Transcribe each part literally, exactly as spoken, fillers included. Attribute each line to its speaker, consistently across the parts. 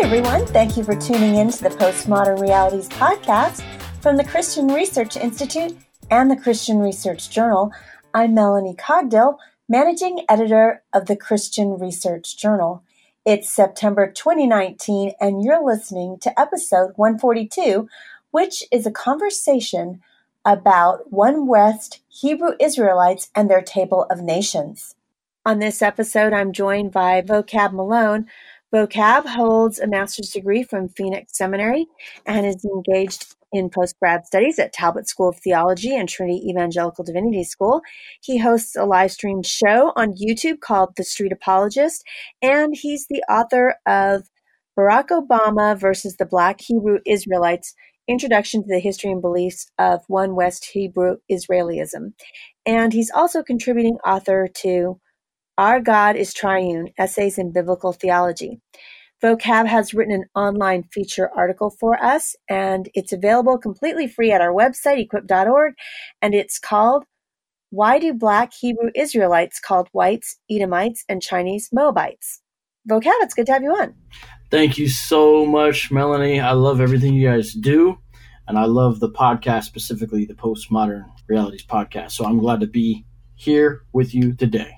Speaker 1: everyone. Thank you for tuning in to the Postmodern Realities podcast from the Christian Research Institute and the Christian Research Journal. I'm Melanie Cogdill, managing editor of the Christian Research Journal. It's September twenty nineteen, and you're listening to episode one forty-two, which is a conversation about One West Hebrew Israelites and their Table of Nations. On this episode, I'm joined by Vocab Malone. Vocab holds a master's degree from Phoenix Seminary and is engaged in postgrad studies at Talbot School of Theology and Trinity Evangelical Divinity School. He hosts a live stream show on YouTube called The Street Apologist, and he's the author of Barack Obama versus the Black Hebrew Israelites, Introduction to the History and Beliefs of One West Hebrew Israelism. And he's also contributing author to Our God is Triune, Essays in Biblical Theology. Vocab has written an online feature article for us, and it's available completely free at our website, equip dot org, and it's called Why Do Black Hebrew Israelites Called Whites, Edomites, and Chinese Moabites? Vocab, it's good to have you on.
Speaker 2: Thank you so much, Melanie. I love everything you guys do, and I love the podcast, specifically the Postmodern Realities podcast, so I'm glad to be here with you today.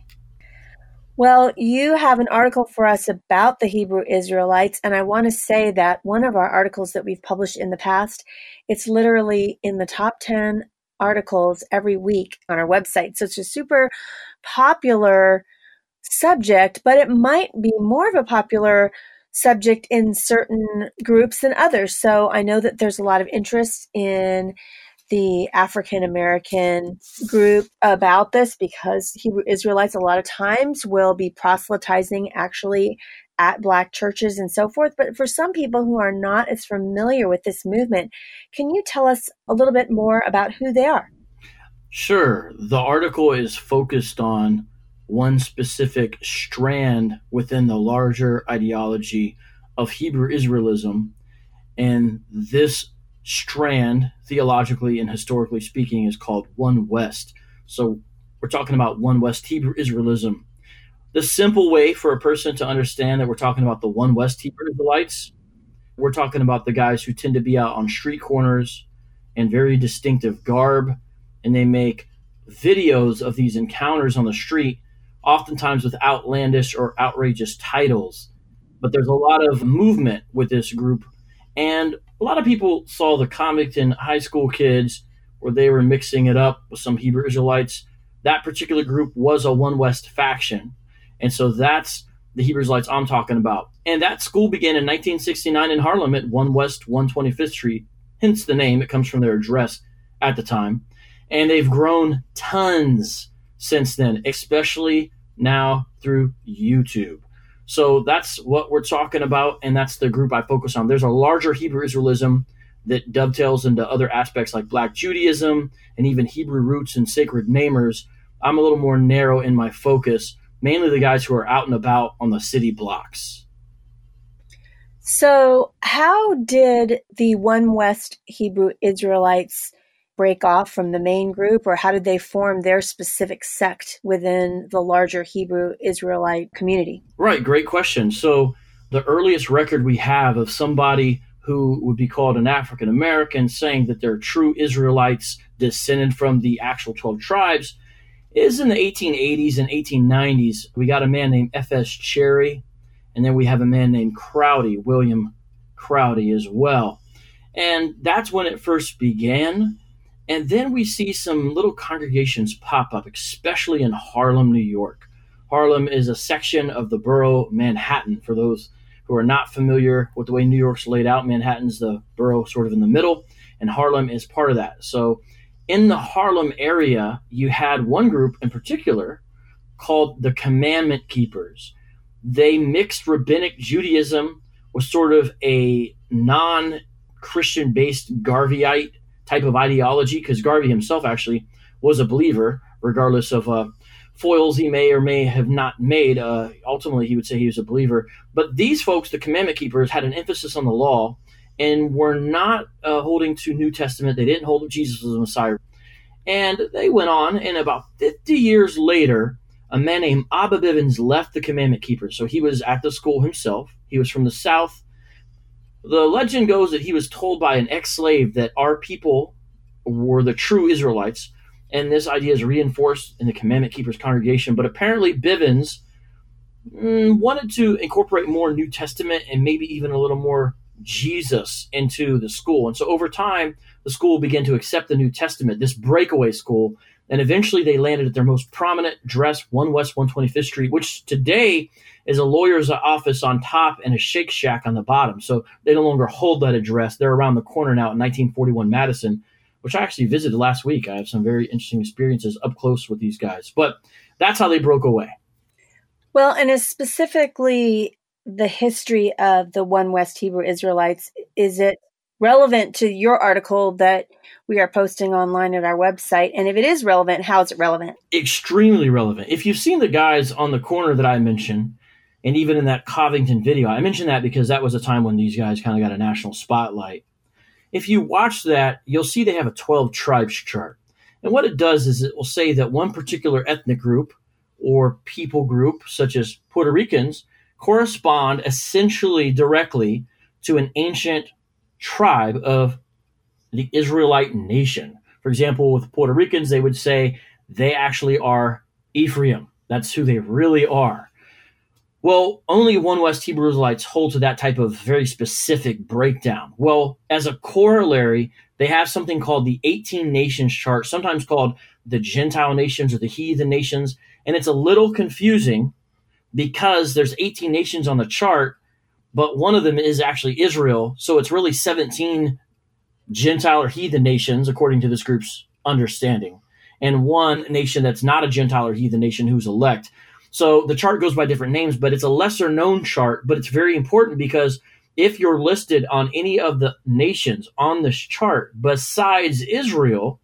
Speaker 1: Well, you have an article for us about the Hebrew Israelites, and I want to say that one of our articles that we've published in the past, it's literally in the top ten articles every week on our website. So it's a super popular subject, but it might be more of a popular subject in certain groups than others. So I know that there's a lot of interest in the African American group about this because Hebrew Israelites a lot of times will be proselytizing actually at Black churches and so forth. But for some people who are not as familiar with this movement, can you tell us a little bit more about who they are?
Speaker 2: Sure. The article is focused on one specific strand within the larger ideology of Hebrew Israelism, and this strand, theologically and historically speaking, is called One West. So we're talking about One West Hebrew Israelism. The simple way for a person to understand that we're talking about the One West Hebrew Israelites, we're talking about the guys who tend to be out on street corners in very distinctive garb, and they make videos of these encounters on the street, oftentimes with outlandish or outrageous titles. But there's a lot of movement with this group, and a lot of people saw the Compton high school kids where they were mixing it up with some Hebrew Israelites. That particular group was a One West faction. And so that's the Hebrew Israelites I'm talking about. And that school began in nineteen sixty-nine in Harlem at One West one twenty-fifth Street, hence the name. It comes from their address at the time. And they've grown tons since then, especially now through YouTube. So that's what we're talking about, and that's the group I focus on. There's a larger Hebrew Israelism that dovetails into other aspects like Black Judaism and even Hebrew roots and sacred namers. I'm a little more narrow in my focus, mainly the guys who are out and about on the city blocks.
Speaker 1: So how did the One West Hebrew Israelites break off from the main group, or how did they form their specific sect within the larger Hebrew Israelite community?
Speaker 2: Right, great question. So the earliest record we have of somebody who would be called an African American saying that they're true Israelites descended from the actual twelve tribes is in the eighteen eighties and eighteen nineties. We got a man named F S Cherry, and then we have a man named Crowdy, William Crowdy as well. And that's when it first began. And then we see some little congregations pop up, especially in Harlem, New York. Harlem is a section of the borough Manhattan. For those who are not familiar with the way New York's laid out, Manhattan's the borough sort of in the middle, and Harlem is part of that. So in the Harlem area, you had one group in particular called the Commandment Keepers. They mixed rabbinic Judaism with sort of a non-Christian-based Garveyite type of ideology, because Garvey himself actually was a believer, regardless of uh, foils he may or may have not made. Uh, ultimately, he would say he was a believer. But these folks, the Commandment Keepers, had an emphasis on the law and were not uh, holding to New Testament. They didn't hold Jesus as the Messiah. And they went on, and about fifty years later, a man named Abba Bivens left the Commandment Keepers. So he was at the school himself. He was from the South, The legend goes that he was told by an ex-slave that our people were the true Israelites, and this idea is reinforced in the Commandment Keepers congregation. But apparently Bivens mm, wanted to incorporate more New Testament and maybe even a little more Jesus into the school. And so over time, the school began to accept the New Testament, this breakaway school, and eventually they landed at their most prominent address, one West one twenty-fifth Street, which today is a lawyer's office on top and a Shake Shack on the bottom. So they no longer hold that address. They're around the corner now at nineteen forty-one Madison, which I actually visited last week. I have some very interesting experiences up close with these guys. But that's how they broke away.
Speaker 1: Well, and is specifically the history of the One West Hebrew Israelites, is it relevant to your article that we are posting online at our website? And if it is relevant, how is it relevant?
Speaker 2: Extremely relevant. If you've seen the guys on the corner that I mentioned, and even in that Covington video, I mentioned that because that was a time when these guys kind of got a national spotlight. If you watch that, you'll see they have a twelve tribes chart. And what it does is it will say that one particular ethnic group or people group, such as Puerto Ricans, correspond essentially directly to an ancient tribe of the Israelite nation. For example, with Puerto Ricans, they would say they actually are Ephraim. That's who they really are. Well, only One West Hebrew Israelites hold to that type of very specific breakdown. Well, as a corollary, they have something called the eighteen Nations chart, sometimes called the Gentile nations or the heathen nations. And it's a little confusing because there's eighteen nations on the chart, but one of them is actually Israel. So it's really seventeen Gentile or heathen nations, according to this group's understanding, and one nation that's not a Gentile or heathen nation who's elect. So the chart goes by different names, but it's a lesser known chart, but it's very important because if you're listed on any of the nations on this chart besides Israel,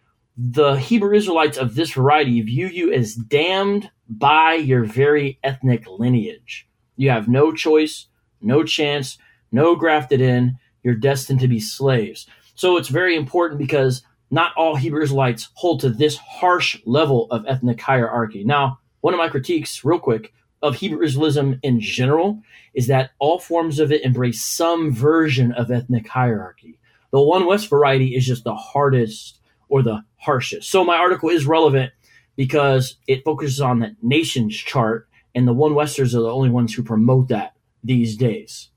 Speaker 2: the Hebrew Israelites of this variety view you as damned by your very ethnic lineage. You have no choice, no chance, no grafted in. You're destined to be slaves. So it's very important because not all Hebrew Israelites hold to this harsh level of ethnic hierarchy. Now, one of my critiques, real quick, of Hebrew Israelism in general is that all forms of it embrace some version of ethnic hierarchy. The One West variety is just the hardest or the harshest. So my article is relevant because it focuses on the nations chart, and the One Westers are the only ones who promote that these days.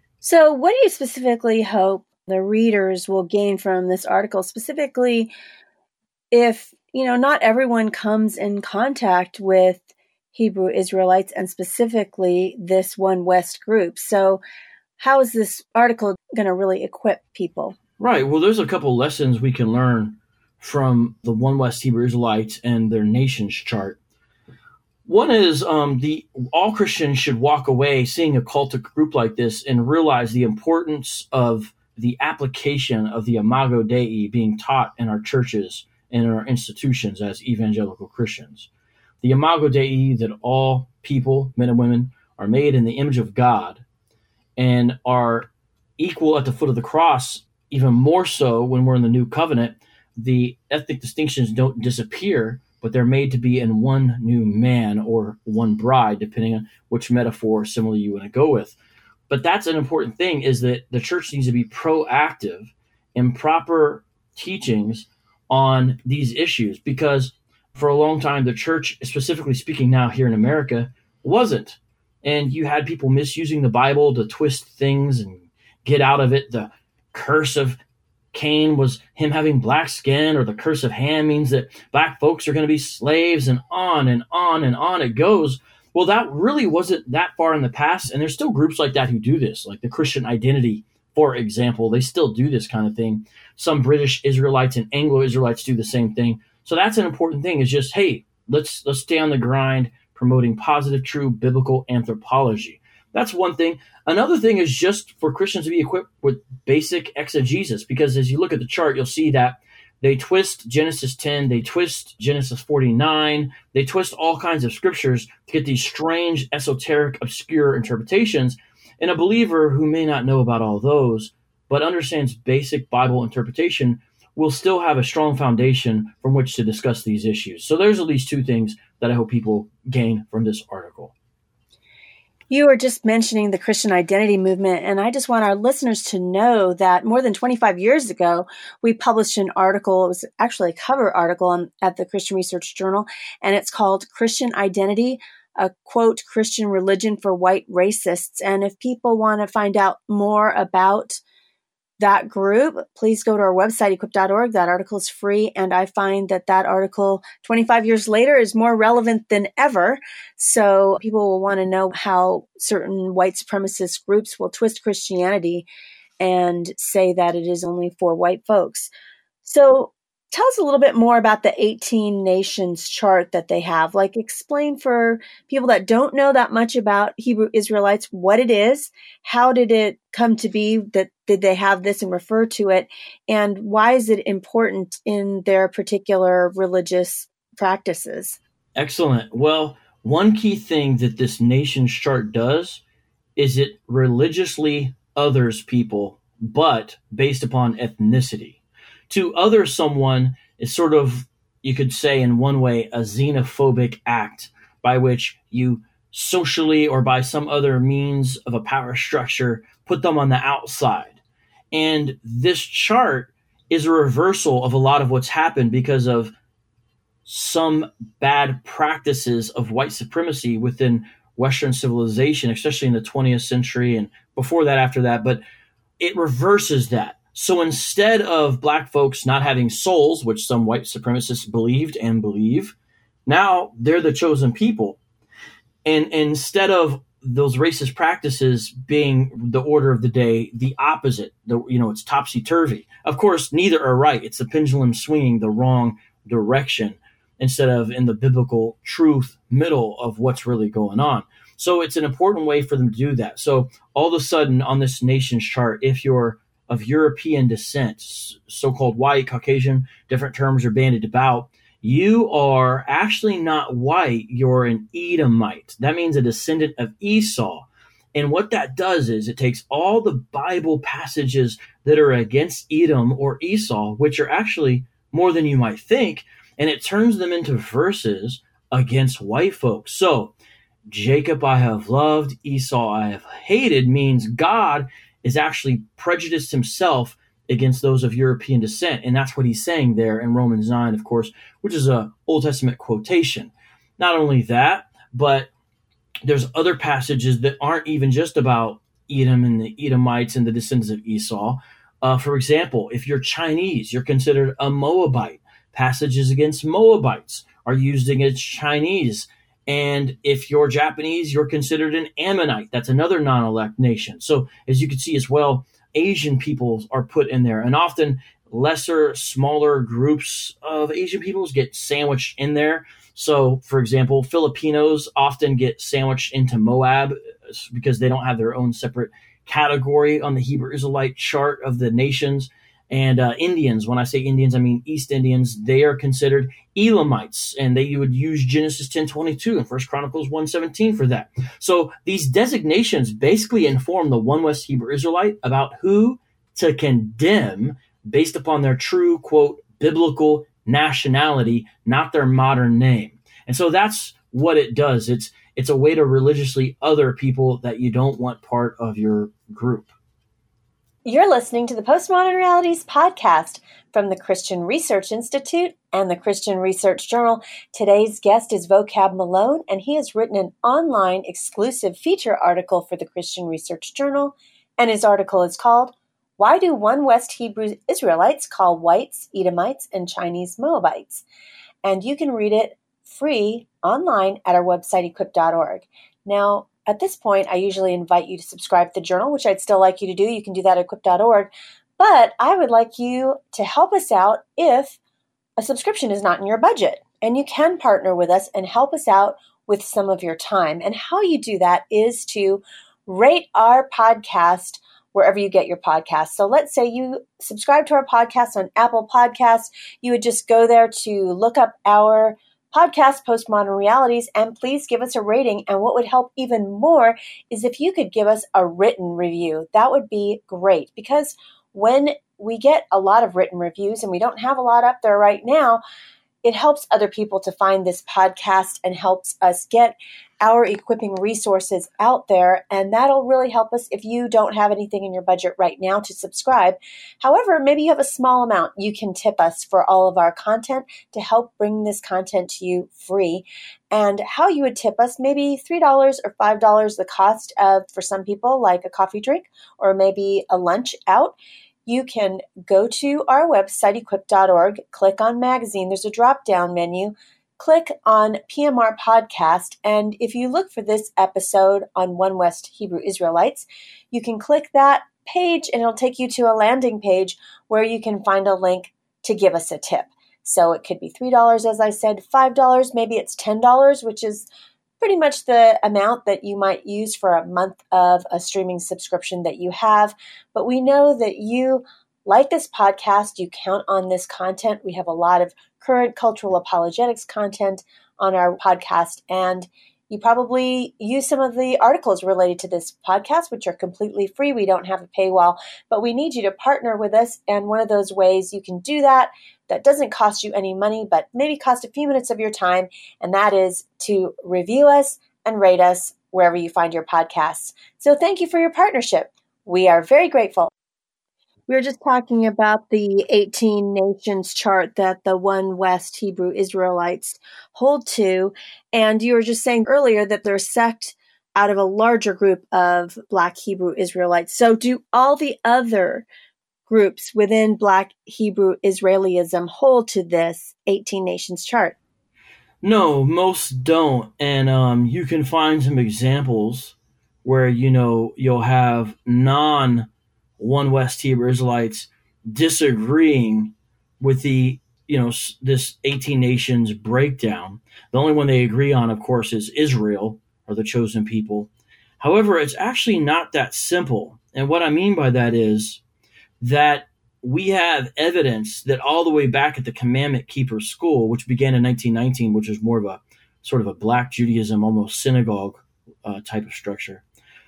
Speaker 1: So what do you specifically hope the readers will gain from this article, specifically if, you know, not everyone comes in contact with Hebrew Israelites and specifically this One West group? So how is this article going to really equip people?
Speaker 2: Right. Well, there's a couple lessons we can learn from the One West Hebrew Israelites and their nations chart. One is um, the all Christians should walk away seeing a cultic group like this and realize the importance of the application of the Imago Dei being taught in our churches and in our institutions as evangelical Christians. The Imago Dei, that all people, men and women, are made in the image of God and are equal at the foot of the cross, even more so when we're in the new covenant. The ethnic distinctions don't disappear, but they're made to be in one new man or one bride, depending on which metaphor or simile you want to go with. But that's an important thing, is that the church needs to be proactive in proper teachings on these issues, because for a long time, the church, specifically speaking now here in America, wasn't. And you had people misusing the Bible to twist things and get out of it. The curse of Cain was him having black skin, or the curse of Ham means that black folks are going to be slaves, and on and on and on it goes. Well, that really wasn't that far in the past, and there's still groups like that who do this, like the Christian Identity, for example. They still do this kind of thing. Some British Israelites and Anglo-Israelites do the same thing. So that's an important thing, is just, hey, let's let's stay on the grind, promoting positive, true biblical anthropology. That's one thing. Another thing is just for Christians to be equipped with basic exegesis, because as you look at the chart, you'll see that they twist Genesis ten, they twist Genesis forty-nine, they twist all kinds of scriptures to get these strange, esoteric, obscure interpretations. And a believer who may not know about all those, but understands basic Bible interpretation, will still have a strong foundation from which to discuss these issues. So there's at least two things that I hope people gain from this article.
Speaker 1: You were just mentioning the Christian identity movement, and I just want our listeners to know that more than twenty-five years ago, we published an article. It was actually a cover article on, at the Christian Research Journal, and it's called Christian Identity, a quote, Christian religion for white racists. And if people want to find out more about that group, please go to our website, equip dot org. That article is free. And I find that that article twenty-five years later is more relevant than ever. So people will want to know how certain white supremacist groups will twist Christianity and say that it is only for white folks. So tell us a little bit more about the eighteen nations chart that they have. Like, explain for people that don't know that much about Hebrew Israelites what it is. How did it come to be that did they have this and refer to it? And why is it important in their particular religious practices?
Speaker 2: Excellent. Well, one key thing that this nations chart does is it religiously others people, but based upon ethnicity. To other someone is sort of, you could say in one way, a xenophobic act by which you socially or by some other means of a power structure put them on the outside. And this chart is a reversal of a lot of what's happened because of some bad practices of white supremacy within Western civilization, especially in the twentieth century and before that, after that. But it reverses that. So instead of black folks not having souls, which some white supremacists believed and believe, now they're the chosen people. And instead of those racist practices being the order of the day, the opposite, the, you know, it's topsy-turvy. Of course, neither are right. It's the pendulum swinging the wrong direction instead of in the biblical truth middle of what's really going on. So it's an important way for them to do that. So all of a sudden on this nation's chart, if you're of European descent, so-called white, Caucasian, different terms are bandied about, you are actually not white, you're an Edomite. That means a descendant of Esau. And what that does is it takes all the Bible passages that are against Edom or Esau, which are actually more than you might think, and it turns them into verses against white folks. So, Jacob I have loved, Esau I have hated means God is actually prejudiced himself against those of European descent. And that's what he's saying there in Romans nine, of course, which is a Old Testament quotation. Not only that, but there's other passages that aren't even just about Edom and the Edomites and the descendants of Esau. Uh, for example, if you're Chinese, you're considered a Moabite. Passages against Moabites are used against Chinese. And if you're Japanese, you're considered an Ammonite. That's another non-elect nation. So as you can see as well, Asian peoples are put in there. And often lesser, smaller groups of Asian peoples get sandwiched in there. So, for example, Filipinos often get sandwiched into Moab because they don't have their own separate category on the Hebrew Israelite chart of the nations. And uh, Indians, when I say Indians, I mean East Indians, they are considered Elamites, and they would use Genesis ten twenty-two and First Chronicles one seventeen for that. So these designations basically inform the One West Hebrew Israelite about who to condemn based upon their true, quote, biblical nationality, not their modern name. And so that's what it does. It's it's a way to religiously other people that you don't want part of your group.
Speaker 1: You're listening to the Postmodern Realities podcast from the Christian Research Institute and the Christian Research Journal. Today's guest is Vocab Malone, and he has written an online exclusive feature article for the Christian Research Journal, and his article is called, Why Do One West Hebrew Israelites Call Whites, Edomites, and Chinese Moabites? And you can read it free online at our website, equip dot org. Now, at this point, I usually invite you to subscribe to the journal, which I'd still like you to do. You can do that at equip dot org. But I would like you to help us out if a subscription is not in your budget. And you can partner with us and help us out with some of your time. And how you do that is to rate our podcast wherever you get your podcasts. So let's say you subscribe to our podcast on Apple Podcasts. You would just go there to look up our podcast, Postmodern Realities, and please give us a rating. And what would help even more is if you could give us a written review. That would be great, because when we get a lot of written reviews, and we don't have a lot up there right now, it helps other people to find this podcast and helps us get our equipping resources out there. And that'll really help us if you don't have anything in your budget right now to subscribe. However, maybe you have a small amount. You can tip us for all of our content to help bring this content to you free. And how you would tip us, maybe three dollars or five dollars, the cost of, for some people, like a coffee drink or maybe a lunch out. You can go to our website, equip dot org, click on magazine. There's a drop-down menu. Click on P M R podcast. And if you look for this episode on One West Hebrew Israelites, you can click that page and it'll take you to a landing page where you can find a link to give us a tip. So it could be three dollars, as I said, five dollars, maybe it's ten dollars, which is pretty much the amount that you might use for a month of a streaming subscription that you have. But we know that you like this podcast. You count on this content. We have a lot of current cultural apologetics content on our podcast, and you probably use some of the articles related to this podcast, which are completely free. We don't have a paywall, but we need you to partner with us. And one of those ways you can do that, that doesn't cost you any money, but maybe cost a few minutes of your time, and that is to review us and rate us wherever you find your podcasts. So thank you for your partnership. We are very grateful. We were just talking about the eighteen nations chart that the One West Hebrew Israelites hold to. And you were just saying earlier that they're a sect out of a larger group of Black Hebrew Israelites. So do all the other groups within Black Hebrew Israelism hold to this eighteen nations chart?
Speaker 2: No, most don't. And um, you can find some examples where, you know, you'll have non One West Hebrew Israelites disagreeing with the, you know, this eighteen nations breakdown. The only one they agree on, of course, is Israel, or the chosen people. However, it's actually not that simple. And what I mean by that is that we have evidence that all the way back at the Commandment Keepers School, which began in nineteen nineteen, which was more of a sort of a Black Judaism, almost synagogue uh, type of structure,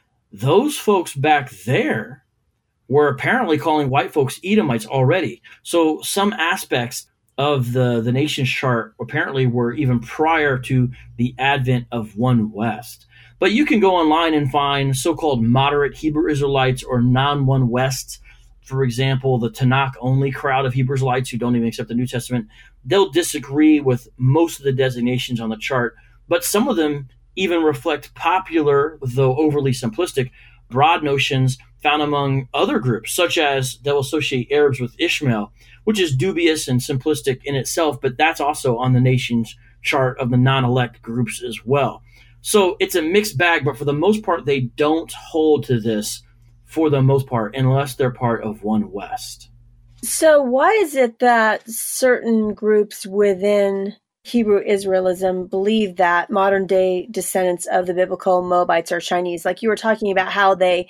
Speaker 2: those folks back there were apparently calling white folks Edomites already. So some aspects of the, the nation's chart apparently were even prior to the advent of One West. But you can go online and find so-called moderate Hebrew Israelites or non-One West. For example, the Tanakh-only crowd of Hebrew Israelites who don't even accept the New Testament. They'll disagree with most of the designations on the chart, but some of them even reflect popular, though overly simplistic, broad notions found among other groups, such as they'll associate Arabs with Ishmael, which is dubious and simplistic in itself, but that's also on the nation's chart of the non-elect groups as well. So it's a mixed bag, but for the most part, they don't hold to this for the most part, unless they're part of One West.
Speaker 1: So why is it that certain groups within Hebrew Israelism believe that modern-day descendants of the biblical Moabites are Chinese? Like you were talking about how they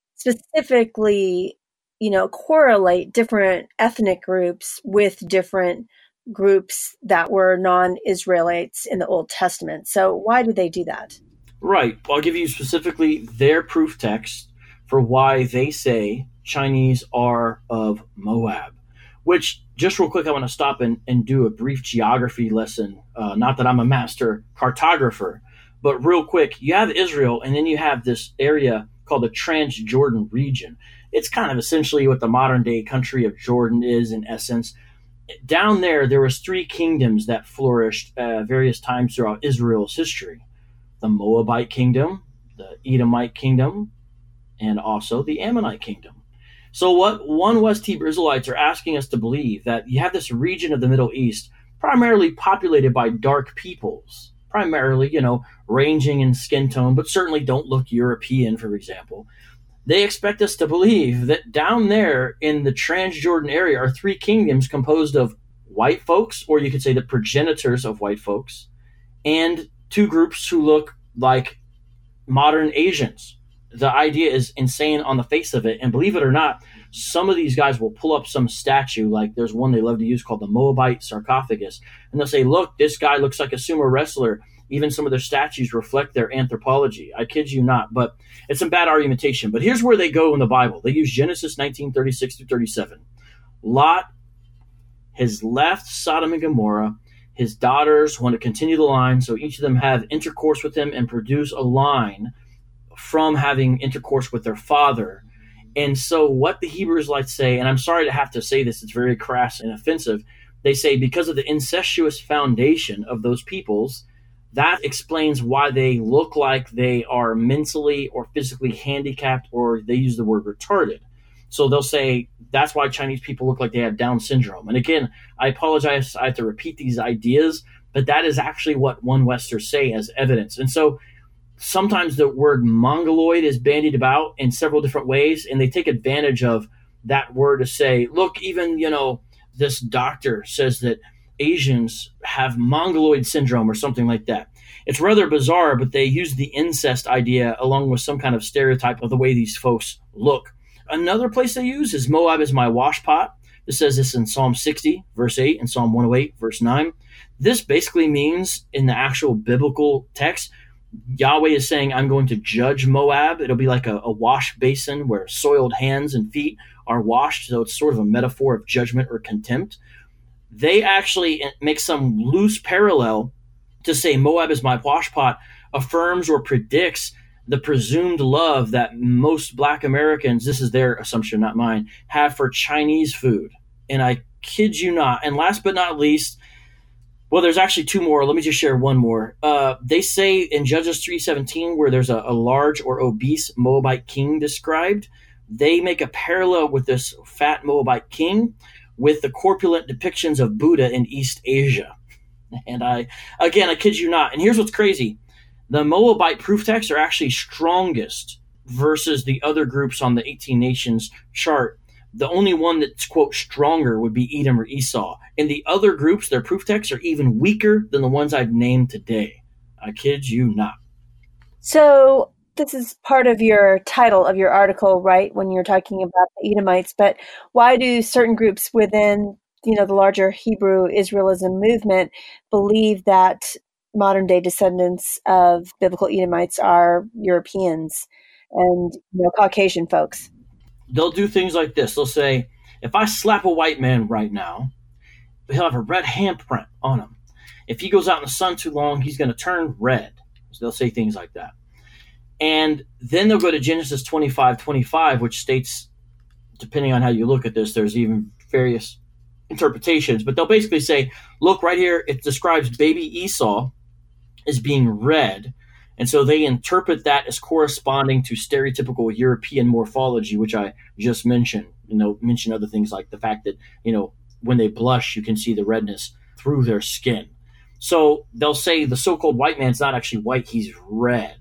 Speaker 1: specifically, you know, correlate different ethnic groups with different groups that were non-Israelites in the Old Testament. So why do they do that?
Speaker 2: Right. I'll give you specifically their proof text for why they say Chinese are of Moab, which, just real quick, I want to stop and, and do a brief geography lesson. Uh, not that I'm a master cartographer, but real quick, you have Israel, and then you have this area called the Transjordan region. It's kind of essentially what the modern-day country of Jordan is in essence. Down there, there was three kingdoms that flourished at various times throughout Israel's history. The Moabite kingdom, the Edomite kingdom, and also the Ammonite kingdom. So what One West Hebrew Israelites are asking us to believe, that you have this region of the Middle East primarily populated by dark peoples, primarily, you know, ranging in skin tone, but certainly don't look European, for example. They expect us to believe that down there in the Transjordan area are three kingdoms composed of white folks, or you could say the progenitors of white folks, and two groups who look like modern Asians. The idea is insane on the face of it. And believe it or not, some of these guys will pull up some statue, like there's one they love to use called the Moabite sarcophagus. And they'll say, look, this guy looks like a sumo wrestler. Even some of their statues reflect their anthropology. I kid you not, but it's some bad argumentation. But here's where they go in the Bible. They use Genesis nineteen thirty-six through thirty-seven. Lot has left Sodom and Gomorrah. his daughters want to continue the line, so each of them have intercourse with him and produce a line from having intercourse with their father. And so what the Hebrew Israelites say, and I'm sorry to have to say this, it's very crass and offensive, they say because of the incestuous foundation of those peoples, that explains why they look like they are mentally or physically handicapped, or they use the word retarded. So they'll say that's why Chinese people look like they have Down syndrome. And again, I apologize, I have to repeat these ideas, but that is actually what one Westers say as evidence. And so sometimes the word mongoloid is bandied about in several different ways, and they take advantage of that word to say, look, even, you know, this doctor says that Asians have mongoloid syndrome or something like that. It's rather bizarre, but they use the incest idea along with some kind of stereotype of the way these folks look. Another place they use is Moab is my washpot. It says this in Psalm sixty, verse eight, and Psalm one oh eight, verse nine. This basically means, in the actual biblical text, Yahweh is saying, I'm going to judge Moab. It'll be like a, a wash basin where soiled hands and feet are washed. So it's sort of a metaphor of judgment or contempt. They actually make some loose parallel to say Moab is my washpot affirms or predicts the presumed love that most Black Americans, this is their assumption, not mine, have for Chinese food. And I kid you not. And last but not least, well, there's actually two more. Let me just share one more. Uh, they say in Judges three seventeen, where there's a, a large or obese Moabite king described, they make a parallel with this fat Moabite king with the corpulent depictions of Buddha in East Asia. And I, again, I kid you not. And here's what's crazy. The Moabite proof texts are actually strongest versus the other groups on the eighteen nations chart. The only one that's, quote, stronger would be Edom or Esau. And the other groups, their proof texts are even weaker than the ones I've named today. I kid you not.
Speaker 1: So this is part of your title of your article, right, when you're talking about the Edomites. But why do certain groups within, you know, the larger Hebrew Israelism movement believe that modern-day descendants of biblical Edomites are Europeans and, you know, Caucasian folks?
Speaker 2: They'll do things like this. They'll say, if I slap a white man right now, he'll have a red handprint on him. If he goes out in the sun too long, he's going to turn red. So they'll say things like that. And then they'll go to Genesis twenty-five twenty-five, which states, depending on how you look at this, there's even various interpretations. But they'll basically say, look, right here, it describes baby Esau as being red. And so they interpret that as corresponding to stereotypical European morphology, which I just mentioned. You know, mention other things like the fact that, you know, when they blush, you can see the redness through their skin. So they'll say the so-called white man's not actually white, he's red.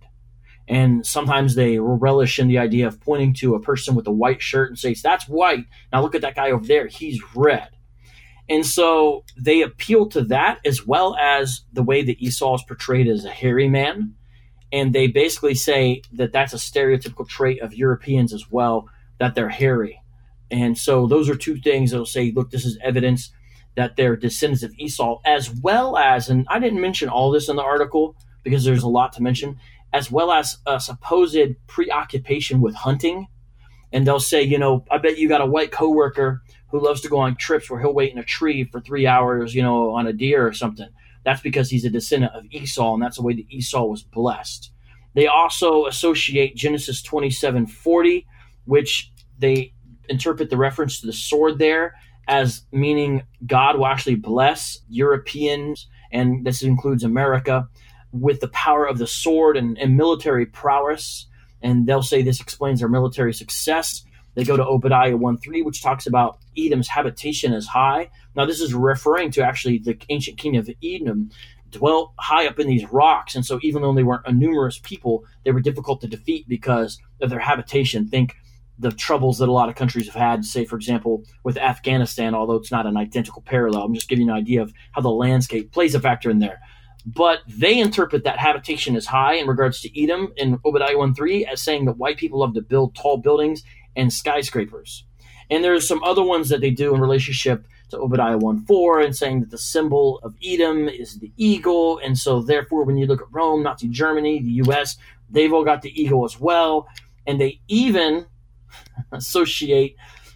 Speaker 2: And sometimes they relish in the idea of pointing to a person with a white shirt and say, that's white. Now look at that guy over there, he's red. And so they appeal to that, as well as the way that Esau is portrayed as a hairy man. And they basically say that that's a stereotypical trait of Europeans as well, that they're hairy. And so those are two things that'll say, look, this is evidence that they're descendants of Esau, as well as, and I didn't mention all this in the article because there's a lot to mention, as well as a supposed preoccupation with hunting. And they'll say, you know, I bet you got a white coworker who loves to go on trips where he'll wait in a tree for three hours, you know, on a deer or something. That's because he's a descendant of Esau, and that's the way that Esau was blessed. They also associate Genesis twenty-seven forty, which they interpret the reference to the sword there as meaning God will actually bless Europeans, and this includes America, with the power of the sword and, and military prowess. And they'll say this explains their military success. They go to Obadiah one three, which talks about Edom's habitation is high. Now, this is referring to actually the ancient king of Edom dwelt high up in these rocks. And so even though they weren't a numerous people, they were difficult to defeat because of their habitation. Think the troubles that a lot of countries have had, say, for example, with Afghanistan, although it's not an identical parallel. I'm just giving you an idea of how the landscape plays a factor in there. But they interpret that habitation is high in regards to Edom in Obadiah one three as saying that white people love to build tall buildings and skyscrapers. And there's some other ones that they do in relationship to Obadiah one four and saying that the symbol of Edom is the eagle. And so therefore, when you look at Rome, Nazi Germany, the U S, they've all got the eagle as well. And they even associate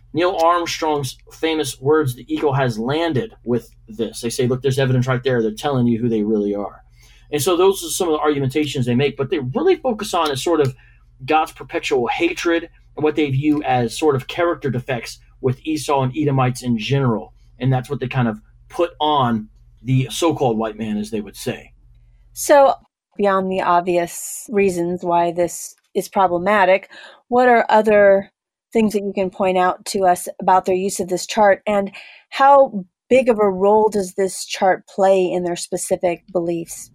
Speaker 2: Neil Armstrong's famous words, the eagle has landed, with this. They say, look, there's evidence right there. They're telling you who they really are. And so those are some of the argumentations they make, but they really focus on is sort of God's perpetual hatred and what they view as sort of character defects with Esau and Edomites in general. And that's what they kind of put on the so-called white man, as they would say.
Speaker 1: So beyond the obvious reasons why this is problematic, what are other things that you can point out to us about their use of this chart, and how big of a role does this chart play in their specific beliefs?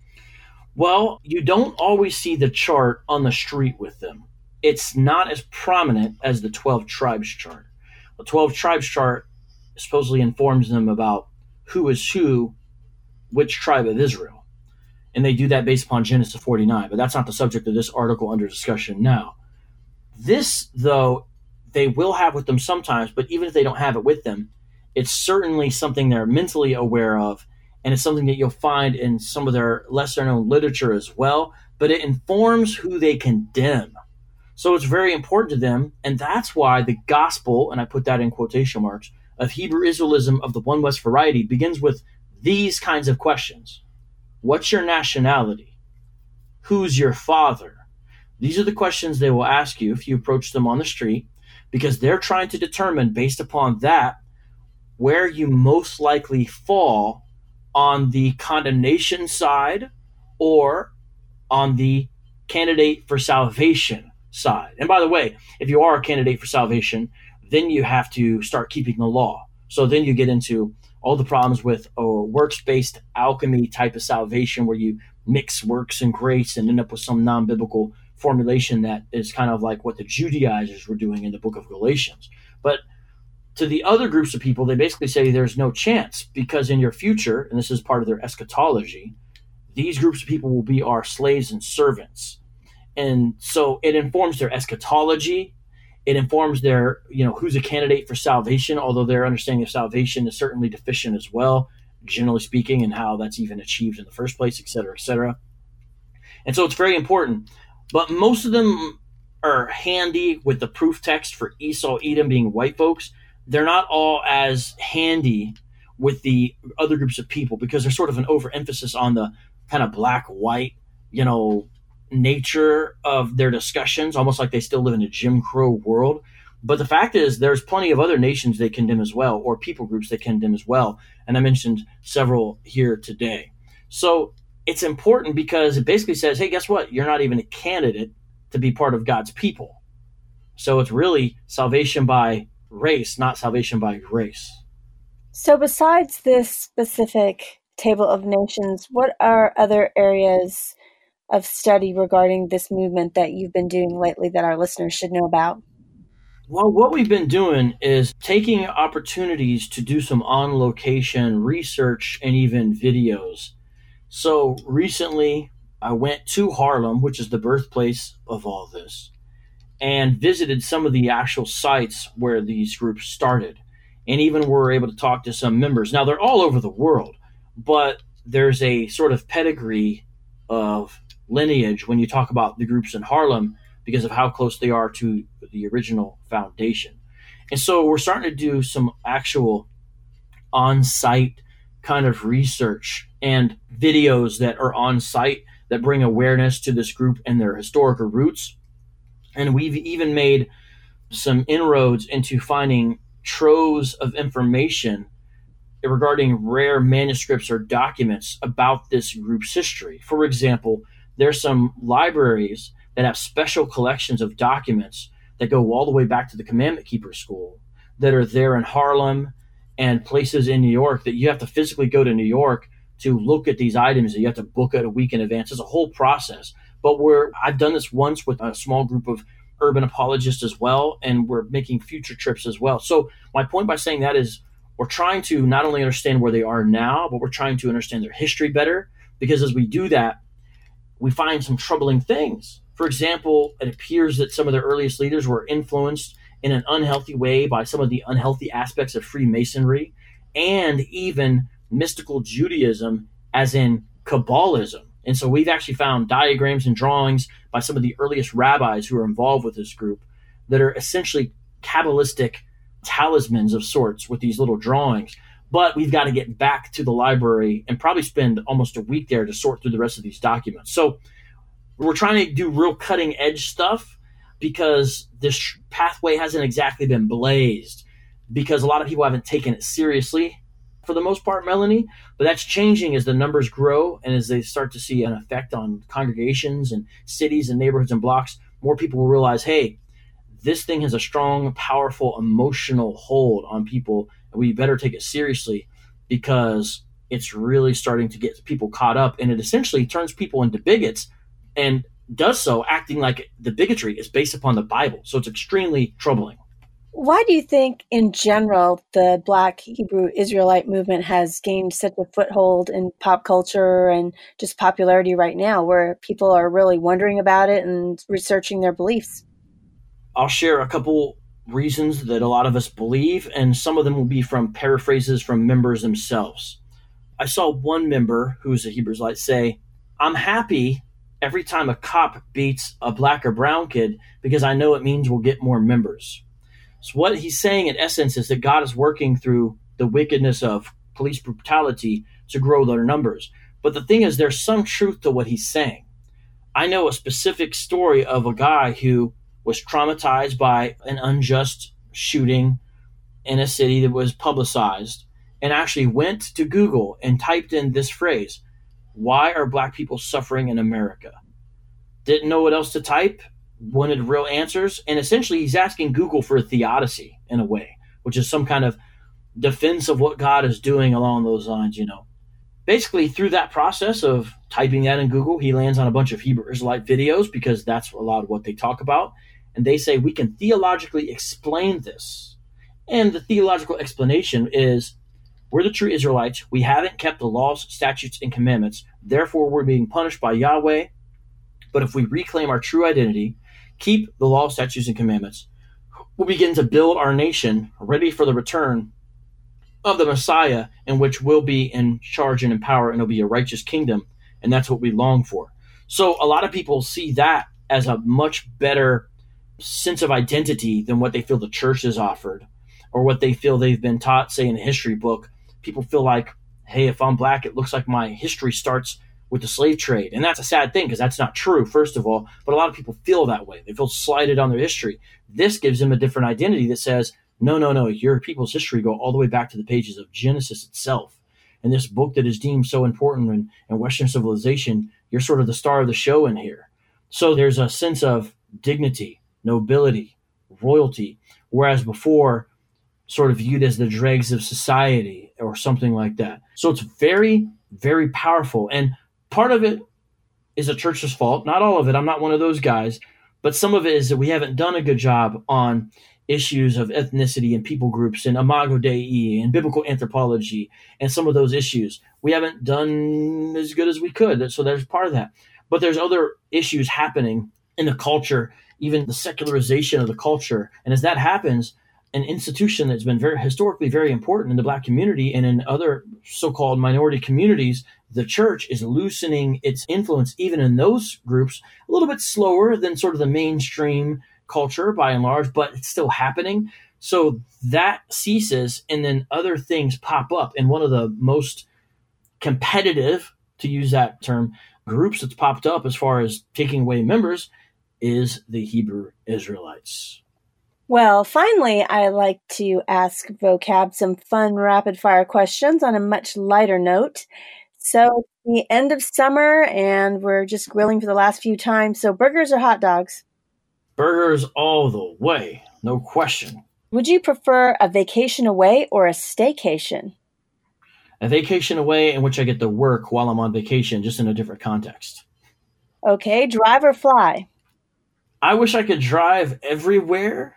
Speaker 2: Well, you don't always see the chart on the street with them. It's not as prominent as the twelve tribes chart. The twelve tribes chart supposedly informs them about who is who, which tribe of Israel. And they do that based upon Genesis forty-nine, but that's not the subject of this article under discussion now. This, though, they will have with them sometimes, but even if they don't have it with them, it's certainly something they're mentally aware of, and it's something that you'll find in some of their lesser-known literature as well, but it informs who they condemn. So it's very important to them, and that's why the gospel, and I put that in quotation marks, of Hebrew Israelism of the One West variety begins with these kinds of questions. What's your nationality? Who's your father? These are the questions they will ask you if you approach them on the street, because they're trying to determine, based upon that, where you most likely fall on the condemnation side or on the candidate for salvation side. And by the way, if you are a candidate for salvation, then you have to start keeping the law. So then you get into all the problems with a works-based alchemy type of salvation, where you mix works and grace and end up with some non-biblical formulation that is kind of like what the Judaizers were doing in the book of Galatians. But to the other groups of people, they basically say there's no chance, because in your future, and this is part of their eschatology, these groups of people will be our slaves and servants. And so it informs their eschatology. It informs their, you know, who's a candidate for salvation, although their understanding of salvation is certainly deficient as well, generally speaking, and how that's even achieved in the first place, et cetera, et cetera. And so it's very important. But most of them are handy with the proof text for Esau, Edom being white folks. They're not all as handy with the other groups of people, because there's sort of an overemphasis on the kind of black-white, you know, nature of their discussions, almost like they still live in a Jim Crow world. But the fact is, there's plenty of other nations they condemn as well, or people groups they condemn as well. And I mentioned several here today. So it's important because it basically says, hey, guess what? You're not even a candidate to be part of God's people. So it's really salvation by race, not salvation by grace.
Speaker 1: So besides this specific table of nations, what are other areas of study regarding this movement that you've been doing lately that our listeners should know about?
Speaker 2: Well, what we've been doing is taking opportunities to do some on-location research and even videos. So recently, I went to Harlem, which is the birthplace of all this, and visited some of the actual sites where these groups started, and even were able to talk to some members. Now, they're all over the world, but there's a sort of pedigree of lineage when you talk about the groups in Harlem because of how close they are to the original foundation. And so we're starting to do some actual on-site kind of research and videos that are on-site that bring awareness to this group and their historical roots. And we've even made some inroads into finding troves of information regarding rare manuscripts or documents about this group's history. For example, there's some libraries that have special collections of documents that go all the way back to the Commandment Keeper School that are there in Harlem and places in New York that you have to physically go to New York to look at these items. You have to book it a week in advance. It's a whole process. But we're, I've done this once with a small group of urban apologists as well, and we're making future trips as well. So my point by saying that is we're trying to not only understand where they are now, but we're trying to understand their history better, because as we do that, we find some troubling things. For example, it appears that some of the earliest leaders were influenced in an unhealthy way by some of the unhealthy aspects of Freemasonry and even mystical Judaism, as in Kabbalism. And so we've actually found diagrams and drawings by some of the earliest rabbis who are involved with this group that are essentially Kabbalistic talismans of sorts with these little drawings. But we've got to get back to the library and probably spend almost a week there to sort through the rest of these documents. So we're trying to do real cutting edge stuff because this pathway hasn't exactly been blazed, because a lot of people haven't taken it seriously for the most part, Melanie. But that's changing as the numbers grow and as they start to see an effect on congregations and cities and neighborhoods and blocks. More people will realize, hey, this thing has a strong, powerful, emotional hold on people, and we better take it seriously because it's really starting to get people caught up, and it essentially turns people into bigots and does so acting like the bigotry is based upon the Bible. So it's extremely troubling.
Speaker 1: Why do you think, in general, the Black Hebrew Israelite movement has gained such a foothold in pop culture and just popularity right now, where people are really wondering about it and researching their beliefs?
Speaker 2: I'll share a couple reasons that a lot of us believe, and some of them will be from paraphrases from members themselves. I saw one member who's a Hebrew Israelite say, "I'm happy every time a cop beats a black or brown kid because I know it means we'll get more members." So what he's saying in essence is that God is working through the wickedness of police brutality to grow their numbers. But the thing is, there's some truth to what he's saying. I know a specific story of a guy who was traumatized by an unjust shooting in a city that was publicized, and actually went to Google and typed in this phrase, "Why are black people suffering in America?" Didn't know what else to type, wanted real answers, and essentially he's asking Google for a theodicy in a way, which is some kind of defense of what God is doing along those lines, you know. Basically, through that process of typing that in Google, he lands on a bunch of Hebrew Israelite videos because that's a lot of what they talk about. And they say, we can theologically explain this. And the theological explanation is, we're the true Israelites. We haven't kept the laws, statutes, and commandments. Therefore, we're being punished by Yahweh. But if we reclaim our true identity, keep the law, statutes, and commandments, we'll begin to build our nation ready for the return of the Messiah, in which we'll be in charge and in power, and it'll be a righteous kingdom. And that's what we long for. So a lot of people see that as a much better sense of identity than what they feel the church has offered, or what they feel they've been taught, say, in a history book. People feel like, hey, if I'm black, it looks like my history starts with the slave trade. And that's a sad thing because that's not true, first of all. But a lot of people feel that way. They feel slighted on their history. This gives them a different identity that says, no, no, no, your people's history go all the way back to the pages of Genesis itself. And this book that is deemed so important in, in Western civilization, you're sort of the star of the show in here. So there's a sense of dignity, nobility, royalty, whereas before, sort of viewed as the dregs of society or something like that. So it's very, very powerful. And part of it is the church's fault. Not all of it. I'm not one of those guys. But some of it is that we haven't done a good job on issues of ethnicity and people groups and imago Dei and biblical anthropology and some of those issues. We haven't done as good as we could. So there's part of that. But there's other issues happening in the culture, even the secularization of the culture. And as that happens, an institution that's been very historically very important in the black community and in other so-called minority communities, the church is loosening its influence even in those groups a little bit slower than sort of the mainstream culture by and large, but it's still happening. So that ceases, and then other things pop up. And one of the most competitive, to use that term, groups that's popped up as far as taking away members is the Hebrew Israelites.
Speaker 1: Well, finally, I like to ask vocab some fun rapid-fire questions on a much lighter note. So, the end of summer, and we're just grilling for the last few times. So, burgers or hot dogs?
Speaker 2: Burgers all the way, no question.
Speaker 1: Would you prefer a vacation away or a staycation?
Speaker 2: A vacation away in which I get to work while I'm on vacation, just in a different context.
Speaker 1: Okay, drive or fly?
Speaker 2: I wish I could drive everywhere,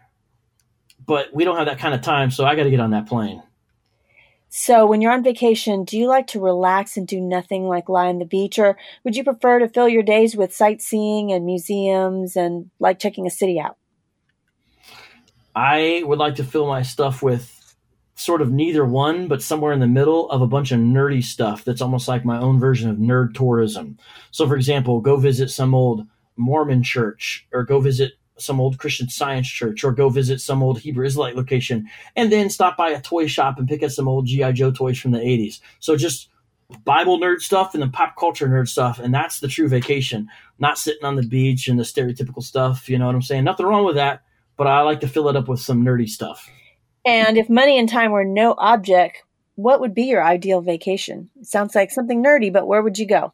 Speaker 2: but we don't have that kind of time, so I got to get on that plane.
Speaker 1: So when you're on vacation, do you like to relax and do nothing like lie on the beach, or would you prefer to fill your days with sightseeing and museums and like checking a city out?
Speaker 2: I would like to fill my stuff with sort of neither one, but somewhere in the middle of a bunch of nerdy stuff that's almost like my own version of nerd tourism. So, for example, go visit some old Mormon church, or go visit some old Christian Science church, or go visit some old Hebrew Israelite location, and then stop by a toy shop and pick up some old G I. Joe toys from the eighties. So just Bible nerd stuff and then pop culture nerd stuff, and that's the true vacation, not sitting on the beach and the stereotypical stuff. You know what I'm saying? Nothing wrong with that, but I like to fill it up with some nerdy stuff.
Speaker 1: And if money and time were no object, what would be your ideal vacation? It sounds like something nerdy, but where would you go?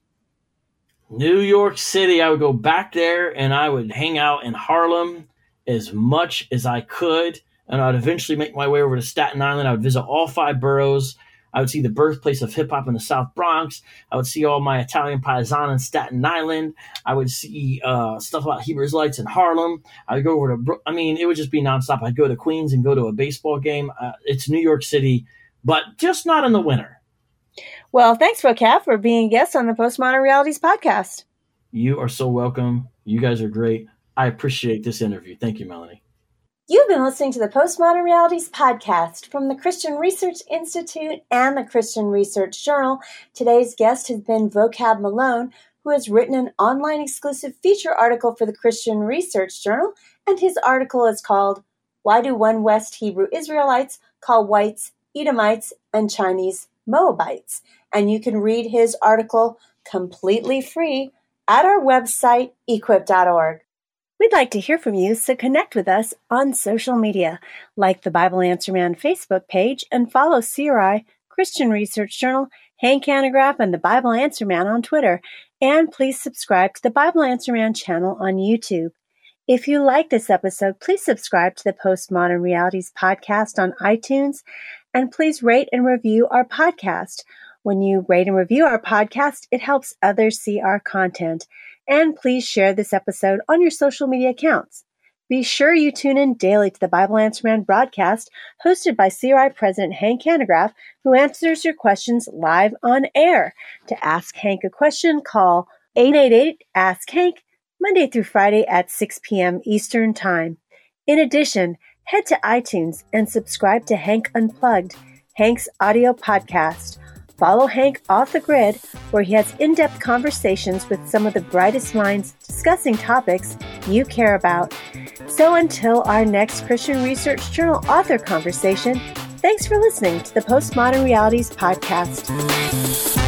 Speaker 2: New York City. I would go back there and I would hang out in Harlem as much as I could. And I'd eventually make my way over to Staten Island. I would visit all five boroughs. I would see the birthplace of hip hop in the South Bronx. I would see all my Italian paisan in Staten Island. I would see uh, stuff about Hebrew Israelites in Harlem. I would go over to, Bro- I mean, it would just be nonstop. I'd go to Queens and go to a baseball game. Uh, it's New York City, but just not in the winter.
Speaker 1: Well, thanks, Vocab, for being a guest on the Postmodern Realities podcast.
Speaker 2: You are so welcome. You guys are great. I appreciate this interview. Thank you, Melanie.
Speaker 1: You've been listening to the Postmodern Realities podcast from the Christian Research Institute and the Christian Research Journal. Today's guest has been Vocab Malone, who has written an online exclusive feature article for the Christian Research Journal, and his article is called Why Do One West Hebrew Israelites Call Whites Edomites and Chinese Moabites? And you can read his article completely free at our website, equip dot org. We'd like to hear from you, so connect with us on social media, like the Bible Answer Man Facebook page, and follow C R I, Christian Research Journal, Hank Hanegraaff, and the Bible Answer Man on Twitter. And please subscribe to the Bible Answer Man channel on YouTube. If you like this episode, please subscribe to the Postmodern Realities podcast on iTunes, and please rate and review our podcast. When you rate and review our podcast, it helps others see our content. And please share this episode on your social media accounts. Be sure you tune in daily to the Bible Answer Man broadcast hosted by C R I President Hank Hanegraaff, who answers your questions live on air. To ask Hank a question, call eight eight eight, ask Hank, Monday through Friday at six p.m. Eastern Time. In addition, head to iTunes and subscribe to Hank Unplugged, Hank's audio podcast. Follow Hank Off the Grid, where he has in-depth conversations with some of the brightest minds discussing topics you care about. So until our next Christian Research Journal author conversation, thanks for listening to the Postmodern Realities podcast.